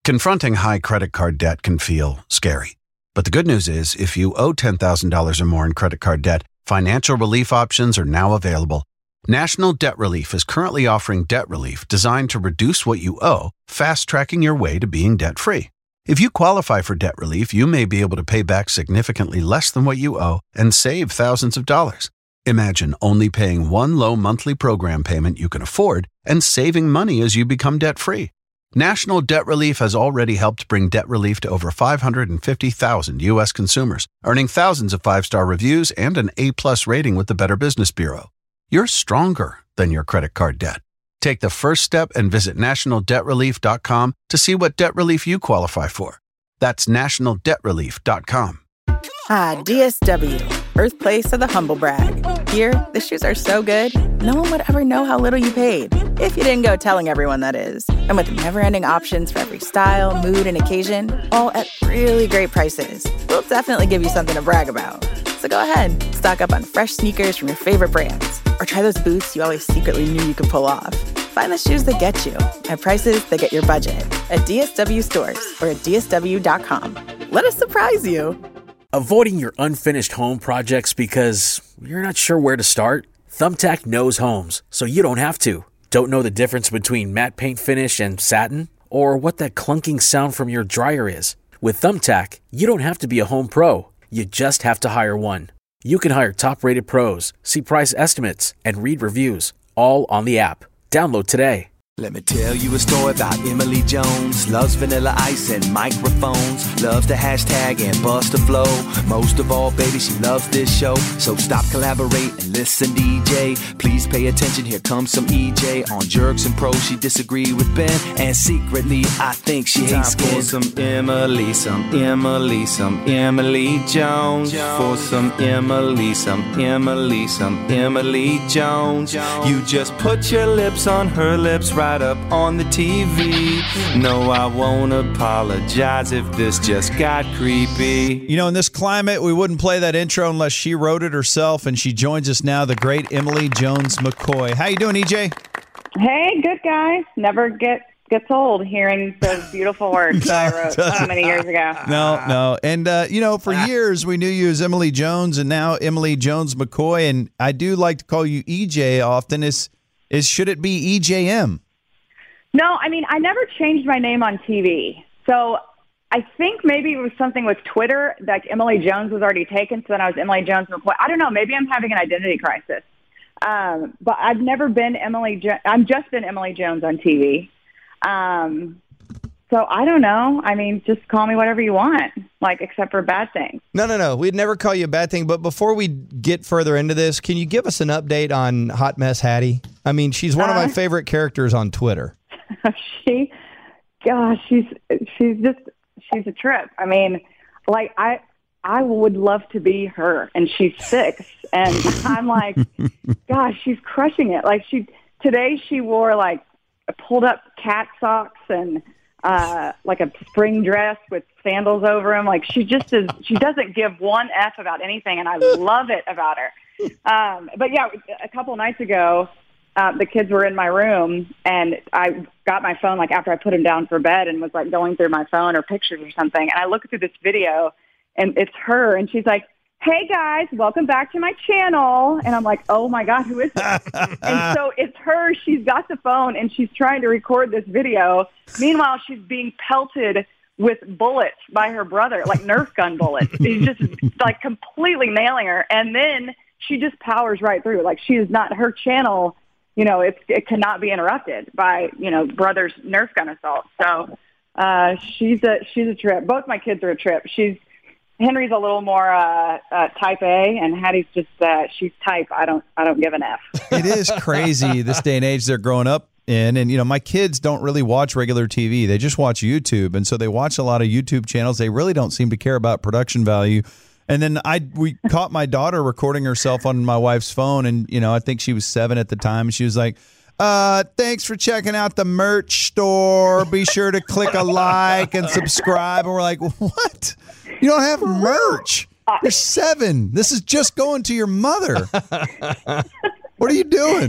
Confronting high credit card debt can feel scary. But the good news is, if you owe $10,000 or more in credit card debt, financial relief options are now available. National Debt Relief is currently offering debt relief designed to reduce what you owe, fast-tracking your way to being debt-free. If you qualify for debt relief, you may be able to pay back significantly less than what you owe and save thousands of dollars. Imagine only paying one low monthly program payment you can afford and saving money as you become debt-free. National Debt Relief has already helped bring debt relief to over 550,000 U.S. consumers, earning thousands of five-star reviews and an A-plus rating with the Better Business Bureau. You're stronger than your credit card debt. Take the first step and visit nationaldebtrelief.com to see what debt relief you qualify for. That's nationaldebtrelief.com. DSW, birthplace of the humble brag. Here, the shoes are so good, no one would ever know how little you paid. If you didn't go telling everyone, that is. And with never-ending options for every style, mood, and occasion, all at really great prices, we'll definitely give you something to brag about. So go ahead, stock up on fresh sneakers from your favorite brands, or try those boots you always secretly knew you could pull off. Find the shoes that get you at prices that get your budget at DSW stores or at DSW.com. Let us surprise you. Avoiding your unfinished home projects because you're not sure where to start? Thumbtack knows homes, so you don't have to. Don't know the difference between matte paint finish and satin? Or what that clunking sound from your dryer is? With Thumbtack, you don't have to be a home pro. You just have to hire one. You can hire top-rated pros, see price estimates, and read reviews, all on the app. Download today. Let me tell you a story about Emily Jones. Loves Vanilla Ice and microphones. Loves the hashtag and bust a flow. Most of all, baby, she loves this show. So stop, collaborate, and listen, DJ. Please pay attention, here comes some EJ. On Jerks and Pros, she disagreed with Ben. And secretly, I think she hates skin. For some Emily Jones. For some Emily Jones. You just put your lips on her lips right up on the TV. No, I won't apologize if this just got creepy. You know, in this climate, we wouldn't play that intro unless she wrote it herself, and she joins us now, the great Emily Jones McCoy. How you doing, EJ? Hey, good guys. Never gets old hearing those beautiful words that I wrote so many years ago. No. And, for years, we knew you as Emily Jones, and now Emily Jones McCoy, and I do like to call you EJ often. Should it be EJM? No, I mean, I never changed my name on TV. So I think maybe it was something with Twitter, like Emily Jones was already taken, so then I was Emily Jones McCoy. I don't know. Maybe I'm having an identity crisis. But I've never been I've just been Emily Jones on TV. So I don't know. I mean, just call me whatever you want, except for bad things. No. We'd never call you a bad thing. But before we get further into this, can you give us an update on Hot Mess Hattie? I mean, she's one of my favorite characters on Twitter. She's a trip. I mean, I would love to be her, and she's 6, and I'm like, gosh, she's crushing it. Today she wore pulled up cat socks and a spring dress with sandals over them. She doesn't give one F about anything, and I love it about her. But yeah, a couple nights ago, the kids were in my room, and I got my phone after I put them down for bed and was going through my phone or pictures or something. And I look through this video, and it's her, and she's like, "Hey guys, welcome back to my channel." And I'm like, "Oh my God, who is this?" And so it's her. She's got the phone, and she's trying to record this video. Meanwhile, she's being pelted with bullets by her brother, Nerf gun bullets. He's just completely nailing her. And then she just powers right through. She is not, her channel, it cannot be interrupted by, brother's Nerf gun assault. So she's a trip. Both my kids are a trip. Henry's a little more type A, and Hattie's just she's type I don't give an F. It is crazy this day and age they're growing up in, and my kids don't really watch regular TV. They just watch YouTube, and so they watch a lot of YouTube channels. They really don't seem to care about production value. And then we caught my daughter recording herself on my wife's phone, and I think she was 7 at the time. And she was like, "Thanks for checking out the merch store. Be sure to click a like and subscribe." And we're like, "What? You don't have merch? You're 7. This is just going to your mother. What are you doing?"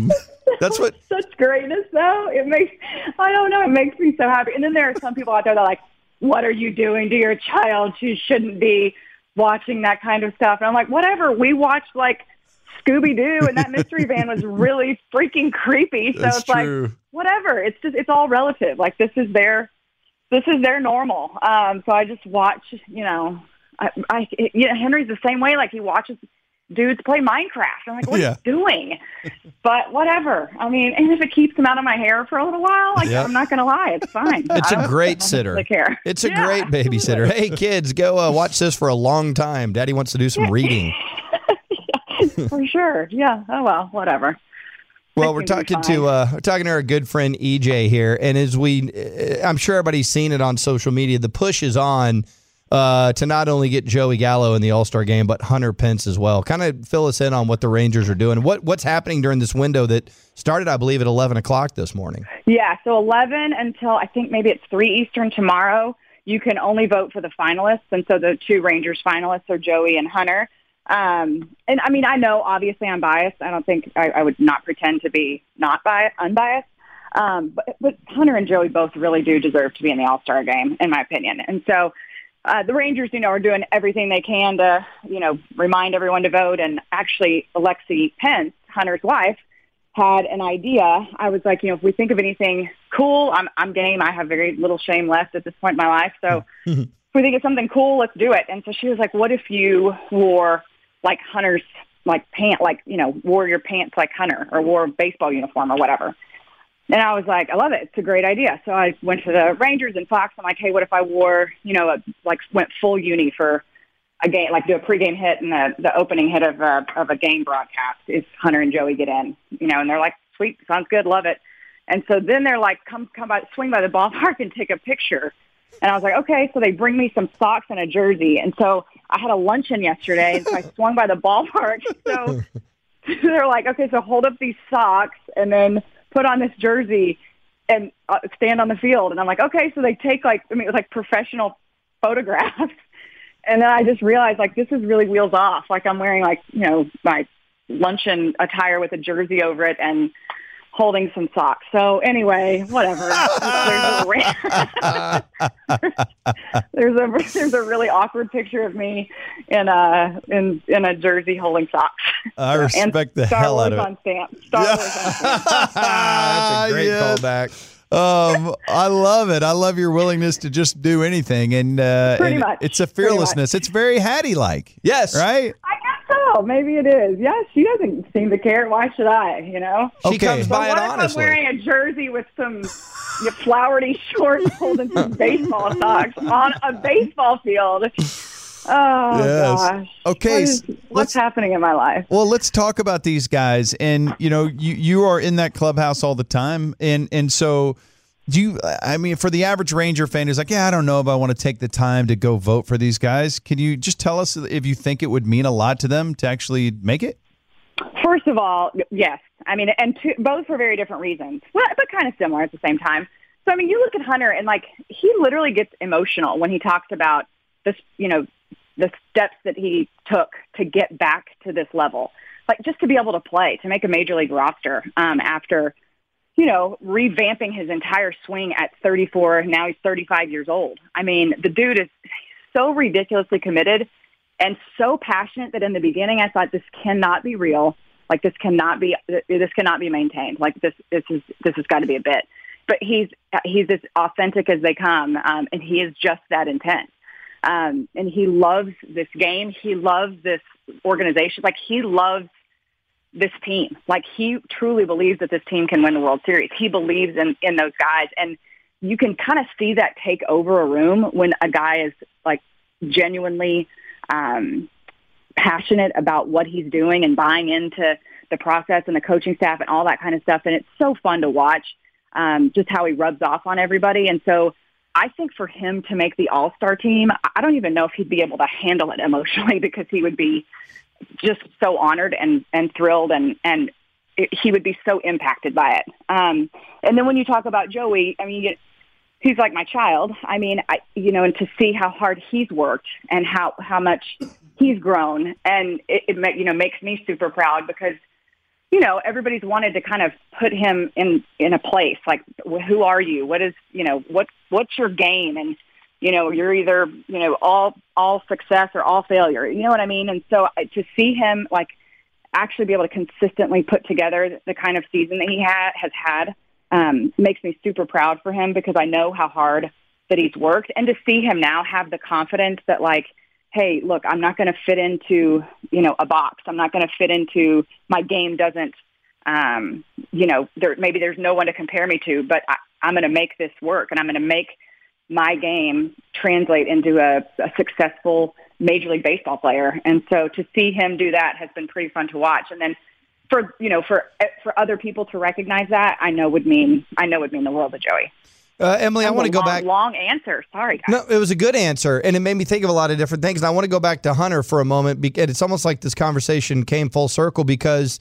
That's what. Such greatness, though. It makes me so happy. And then there are some people out there that are like, what are you doing to your child? She shouldn't be watching that kind of stuff. And I'm like, whatever. We watched like Scooby-Doo, and that Mystery Van was really freaking creepy. So That's it's true. like, whatever. It's all relative. Like this is their normal. So I just watch, Henry's the same way. Like he watches dudes play Minecraft. I'm like, what are you doing? But whatever. I mean, and if it keeps him out of my hair for a little while, I'm not going to lie. It's fine. It's a great sitter. Really care. It's a great babysitter. Hey, kids, go watch this for a long time. Daddy wants to do some reading. For sure. Yeah. Oh, well, whatever. Well, we're talking to our good friend EJ here, and I'm sure everybody's seen it on social media. The push is on to not only get Joey Gallo in the All-Star game, but Hunter Pence as well. Kind of fill us in on what the Rangers are doing. What's happening during this window that started, I believe, at 11 o'clock this morning? Yeah, so 11 until I think maybe it's 3 Eastern tomorrow. You can only vote for the finalists, and so the two Rangers finalists are Joey and Hunter. And I mean, I know obviously I'm biased. I don't think I would not pretend to be unbiased. But Hunter and Joey both really do deserve to be in the All-Star game, in my opinion. And so the Rangers, are doing everything they can to, remind everyone to vote. And actually, Alexi Pence, Hunter's wife, had an idea. I was like, if we think of anything cool, I'm game. I have very little shame left at this point in my life. So if we think of something cool, let's do it. And so she was like, what if you wore like Hunter's like pant, like, wore your pants like Hunter, or wore a baseball uniform or whatever. And I was like, I love it. It's a great idea. So I went to the Rangers and Fox. I'm like, hey, what if I wore, went full uni for a game, like do a pregame hit and the opening hit of a game broadcast if Hunter and Joey get in, and they're like, sweet, sounds good, love it. And so then they're like, come by, swing by the ballpark and take a picture. And I was like, okay. So they bring me some socks and a jersey. And so I had a luncheon yesterday, and so I swung by the ballpark. So they're like, okay, so hold up these socks and then put on this jersey and stand on the field. And I'm like, okay. So they take it was like professional photographs. And then I just realized, like, this is really wheels off. Like, I'm wearing, my luncheon attire with a jersey over it and holding some socks. So anyway, whatever. There's a really awkward picture of me in a jersey holding socks. I respect the hell out of it. Star Wars on stamp. Star Wars on stamp. That's a great callback. I love it. I love your willingness to just do anything, and Pretty much. It's a fearlessness. It's very Hattie-like. Yes, right. I guess so. Maybe it is. Yeah, she doesn't seem to care. Why should I? She comes by it honestly. I'm wearing a jersey with some flowery shorts, holding some baseball socks on a baseball field. Oh, yes. Gosh. Okay. What's happening in my life? Well, let's talk about these guys. And, you are in that clubhouse all the time. And so for the average Ranger fan who's like, yeah, I don't know if I want to take the time to go vote for these guys. Can you just tell us if you think it would mean a lot to them to actually make it? First of all, yes. I mean, and both for very different reasons, but kind of similar at the same time. So, I mean, you look at Hunter and he literally gets emotional when he talks about this, the steps that he took to get back to this level, just to be able to play, to make a major league roster after, revamping his entire swing at 34. Now he's 35 years old. I mean, the dude is so ridiculously committed and so passionate that in the beginning I thought this cannot be real. This cannot be maintained. This has got to be a bit. But he's as authentic as they come, and he is just that intense. And he loves this game. He loves this organization. He loves this team. He truly believes that this team can win the World Series. He believes in those guys. And you can kind of see that take over a room when a guy is genuinely passionate about what he's doing and buying into the process and the coaching staff and all that kind of stuff. And it's so fun to watch just how he rubs off on everybody. And so I think for him to make the All-Star team, I don't even know if he'd be able to handle it emotionally, because he would be just so honored and thrilled, and he would be so impacted by it. And then when you talk about Joey, I mean, he's like my child. I mean, and to see how hard he's worked and how much he's grown, and it makes me super proud, because everybody's wanted to kind of put him in a place like, who are you? What is, what's your game? And, you're either, all success or all failure. You know what I mean? And so to see him like actually be able to consistently put together the kind of season that he has had makes me super proud for him, because I know how hard that he's worked. And to see him now have the confidence that like, hey, look, I'm not going to fit into, a box. I'm not going to fit into, my game doesn't, maybe there's no one to compare me to, but I'm going to make this work, and I'm going to make my game translate into a successful Major League Baseball player. And so to see him do that has been pretty fun to watch. And then for other people to recognize that, I know would mean the world to Joey. Emily, I want to go back. Long answer. Sorry, guys. No, it was a good answer, and it made me think of a lot of different things. And I want to go back to Hunter for a moment, because it's almost like this conversation came full circle, because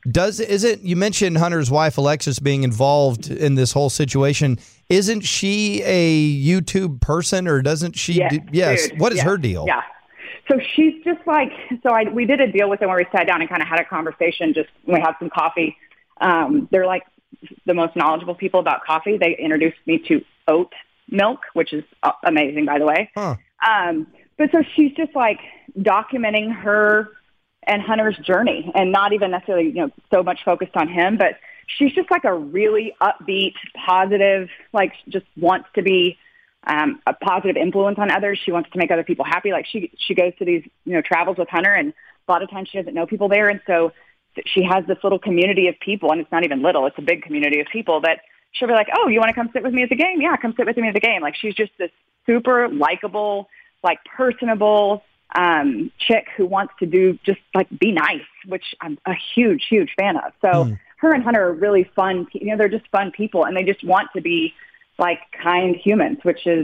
you mentioned Hunter's wife, Alexis, being involved in this whole situation. Isn't she a YouTube person, or doesn't she? Yes. Dude, what is her deal? Yeah. So she's just like, we did a deal with them where we sat down and kind of had a conversation, just we had some coffee. They're like the most knowledgeable people about coffee. They introduced me to oat milk, which is amazing, by the way. Huh. But so she's just like documenting her and Hunter's journey, and not even necessarily, so much focused on him, but she's just like a really upbeat, positive, like just wants to be a positive influence on others. She wants to make other people happy. Like she goes to these, travels with Hunter, and a lot of times she doesn't know people there. And so she has this little community of people, and it's not even little, it's a big community of people that she'll be like, oh, you want to come sit with me at the game? Yeah, come sit with me at the game. Like she's just this super likable, like personable chick who wants to do just like be nice, which I'm a huge, huge fan of. So her and Hunter are really fun. They're just fun people, and they just want to be like kind humans, which is,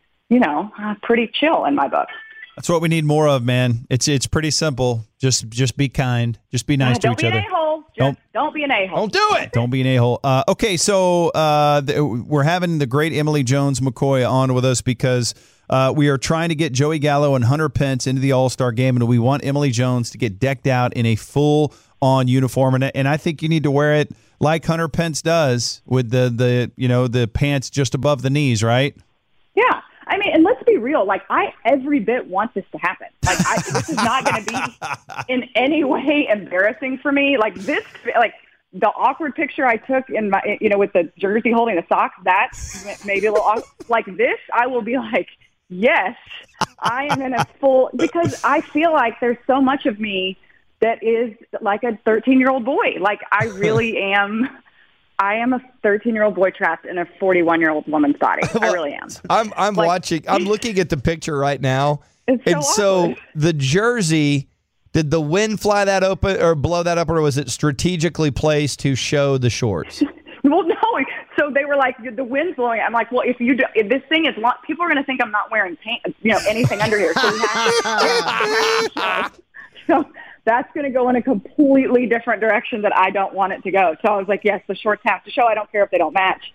pretty chill in my book. That's what we need more of, man. It's pretty simple. Just be kind. Just be nice to each other. Don't be an a-hole. Don't be an a-hole. Don't do it. Don't be an a-hole. Okay, so we're having the great Emily Jones McCoy on with us because we are trying to get Joey Gallo and Hunter Pence into the All-Star game, and we want Emily Jones to get decked out in a full-on uniform, and I think you need to wear it like Hunter Pence does, with the pants just above the knees, right? Yeah. I mean, and let's be real. Like, I every bit want this to happen. Like, this is not going to be in any way embarrassing for me. Like this, like the awkward picture I took in my, with the jersey holding the socks. That's maybe a little awkward. Like this, I will be like, yes, I am in a full, because I feel like there's so much of me that is like a 13-year-old boy. Like I really am. I am a 13-year-old boy trapped in a 41-year-old woman's body. I really am. I'm like, watching. I'm looking at the picture right now. It's so the jersey, did the wind fly that open or blow that up, or was it strategically placed to show the shorts? Well, no. So they were like, the wind's blowing. I'm like, well, if this thing is long, people are going to think I'm not wearing anything under here. So we have to so that's going to go in a completely different direction that I don't want it to go. So I was like, yes, the shorts have to show. I don't care if they don't match.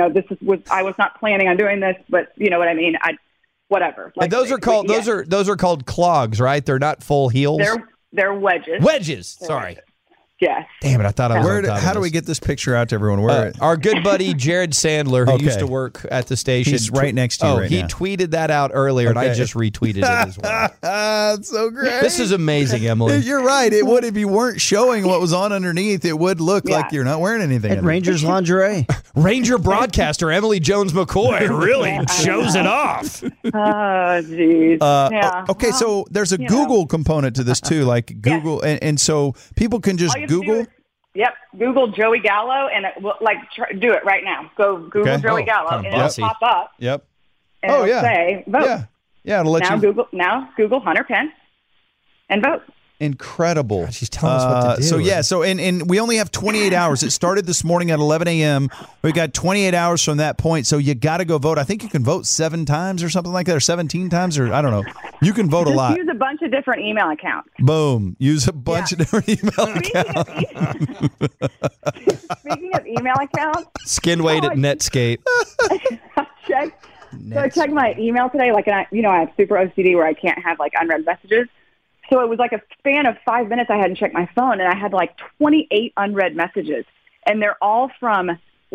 I was not planning on doing this, but you know what I mean? Whatever. Like, and those are called, those are called clogs, right? They're not full heels. They're wedges. Wedges. Sorry. Wedges. Yes. Damn it! I thought I was. How do we get this picture out to everyone? Our good buddy Jared Sandler, who used to work at the station, he's right next to you right now. He tweeted that out earlier, and I just retweeted it as well. That's so great. This is amazing, Emily. You're right. It would, if you weren't showing what was on underneath, it would look like you're not wearing anything. And Rangers lingerie. Ranger broadcaster Emily Jones McCoy really shows it off. Oh, geez. Okay, so there's a Google component to this too, like Google, and so people can just Google. Google Joey Gallo, and do it right now. Go Google Joey Gallo, and it'll pop up. Yep. And it'll say vote. Yeah, it'll let you. Google Hunter Pence and vote. Incredible. God, she's telling us what to do. So and we only have 28 hours. It started this morning at 11 a.m. We got 28 hours from that point, so you got to go vote. I think you can vote 7 times or something like that, or 17 times, or I don't know. You can vote a lot. Use a bunch of different email accounts. Boom. Use a bunch of different email accounts. Speaking of email accounts. Skinweight at Netscape. I checked my email today, and I have super OCD where I can't have unread messages. So it was like a span of 5 minutes. I hadn't checked my phone, and I had like 28 unread messages, and they're all from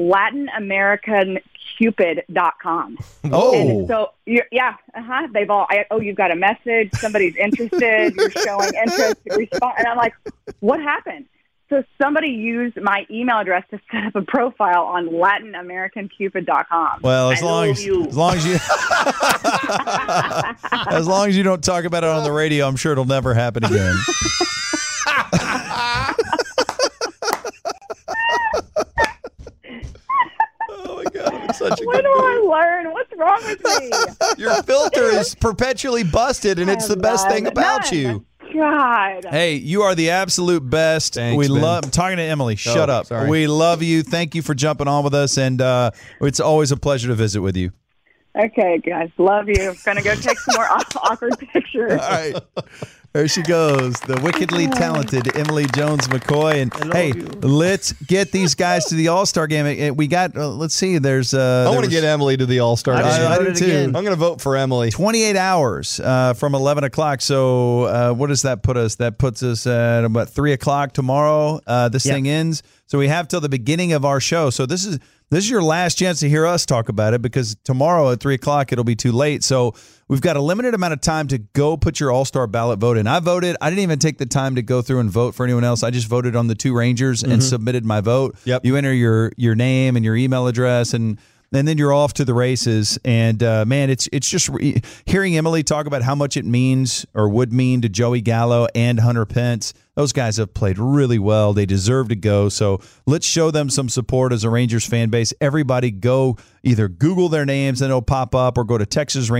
LatinAmericanCupid.com. Oh. And so, they've all, you've got a message, somebody's interested, you're showing interest, respond. And I'm like, what happened? So somebody used my email address to set up a profile on LatinAmericanCupid.com. Well, as long as you as long as you don't talk about it on the radio, I'm sure it'll never happen again. Oh my God, such a when do I learn? What's wrong with me? Your filter is perpetually busted, and it's the best thing about you. God. Hey, you are the absolute best. Thanks, we Ben. love. I'm talking to Emily. Shut up. Sorry. We love you. Thank you for jumping on with us, and it's always a pleasure to visit with you. Okay, guys. Love you. I'm going to go take some more awkward pictures. All right. There she goes, the wickedly talented Emily Jones McCoy. And hey, let's get these guys to the All-Star game. We got, let's see, there's. I want to get Emily to the All-Star game. I do too. I'm going to vote for Emily. 28 hours from 11 o'clock. So what does that put us? That puts us at about 3 o'clock tomorrow. This thing ends. So we have till the beginning of our show. So this is your last chance to hear us talk about it, because tomorrow at 3 o'clock it'll be too late. So we've got a limited amount of time to go put your All-Star ballot vote in. I voted. I didn't even take the time to go through and vote for anyone else. I just voted on the two Rangers and submitted my vote. Yep. You enter your name and your email address, and then you're off to the races. And man, it's just hearing Emily talk about how much it means or would mean to Joey Gallo and Hunter Pence. Those guys have played really well. They deserve to go. So let's show them some support as a Rangers fan base. Everybody go either Google their names and it'll pop up, or go to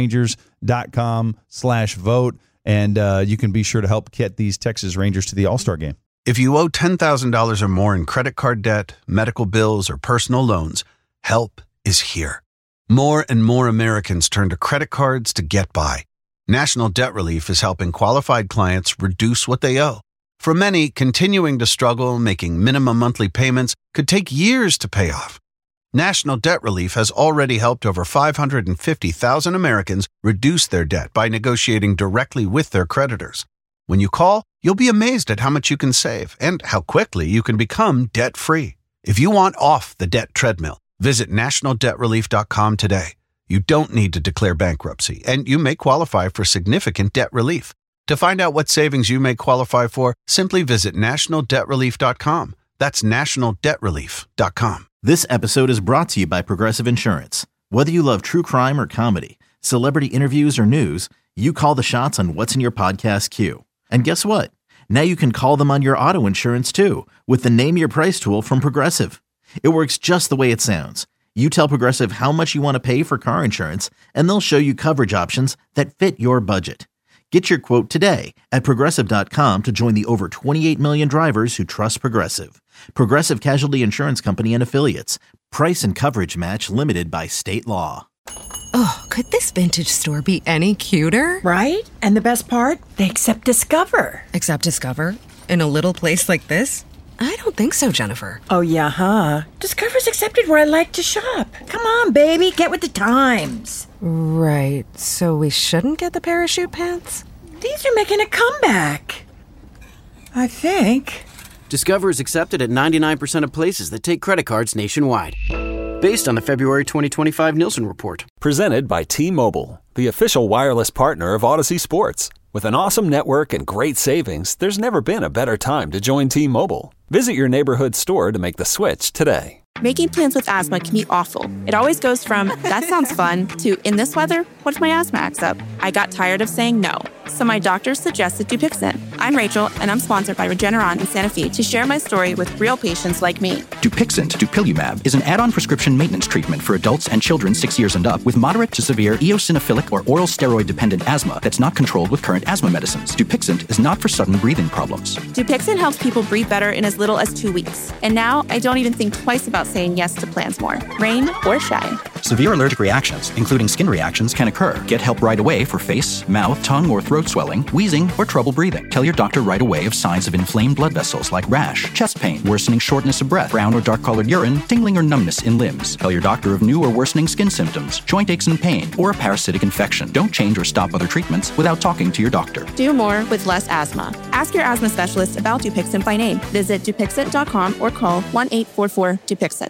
TexasRangers.com/vote. And you can be sure to help get these Texas Rangers to the All-Star game. If you owe $10,000 or more in credit card debt, medical bills, or personal loans, help is here. More and more Americans turn to credit cards to get by. National Debt Relief is helping qualified clients reduce what they owe. For many, continuing to struggle making minimum monthly payments could take years to pay off. National Debt Relief has already helped over 550,000 Americans reduce their debt by negotiating directly with their creditors. When you call, you'll be amazed at how much you can save and how quickly you can become debt-free. If you want off the debt treadmill, visit nationaldebtrelief.com today. You don't need to declare bankruptcy, and you may qualify for significant debt relief. To find out what savings you may qualify for, simply visit nationaldebtrelief.com. That's nationaldebtrelief.com. This episode is brought to you by Progressive Insurance. Whether you love true crime or comedy, celebrity interviews or news, you call the shots on what's in your podcast queue. And guess what? Now you can call them on your auto insurance too, with the Name Your Price tool from Progressive. It works just the way it sounds. You tell Progressive how much you want to pay for car insurance, and they'll show you coverage options that fit your budget. Get your quote today at Progressive.com to join the over 28 million drivers who trust Progressive. Progressive Casualty Insurance Company and Affiliates. Price and coverage match limited by state law. Oh, could this vintage store be any cuter? Right? And the best part? They accept Discover. Accept Discover? In a little place like this? I don't think so, Jennifer. Oh, yeah, huh? Discover's accepted where I like to shop. Come on, baby, get with the times. Right, so we shouldn't get the parachute pants? These are making a comeback. I think. Discover is accepted at 99% of places that take credit cards nationwide. Based on the February 2025 Nielsen report. Presented by T-Mobile, the official wireless partner of Odyssey Sports. With an awesome network and great savings, there's never been a better time to join T-Mobile. Visit your neighborhood store to make the switch today. Making plans with asthma can be awful. It always goes from, that sounds fun, to, in this weather, what if my asthma acts up? I got tired of saying no, so my doctor suggested Dupixent. I'm Rachel, and I'm sponsored by Regeneron and Sanofi to share my story with real patients like me. Dupixent, dupilumab, is an add-on prescription maintenance treatment for adults and children 6 years and up with moderate to severe eosinophilic or oral steroid-dependent asthma that's not controlled with current asthma medicines. Dupixent is not for sudden breathing problems. Dupixent helps people breathe better in as little as 2 weeks. And now I don't even think twice about saying yes to plans more, rain or shine. Severe allergic reactions, including skin reactions, can occur. Get help right away for face, mouth, tongue, or throat swelling, wheezing, or trouble breathing. Tell your doctor right away of signs of inflamed blood vessels like rash, chest pain, worsening shortness of breath, brown or dark-colored urine, tingling or numbness in limbs. Tell your doctor of new or worsening skin symptoms, joint aches and pain, or a parasitic infection. Don't change or stop other treatments without talking to your doctor. Do more with less asthma. Ask your asthma specialist about Dupixent by name. Visit Dupixent.com or call 1-844-DUPIXENT.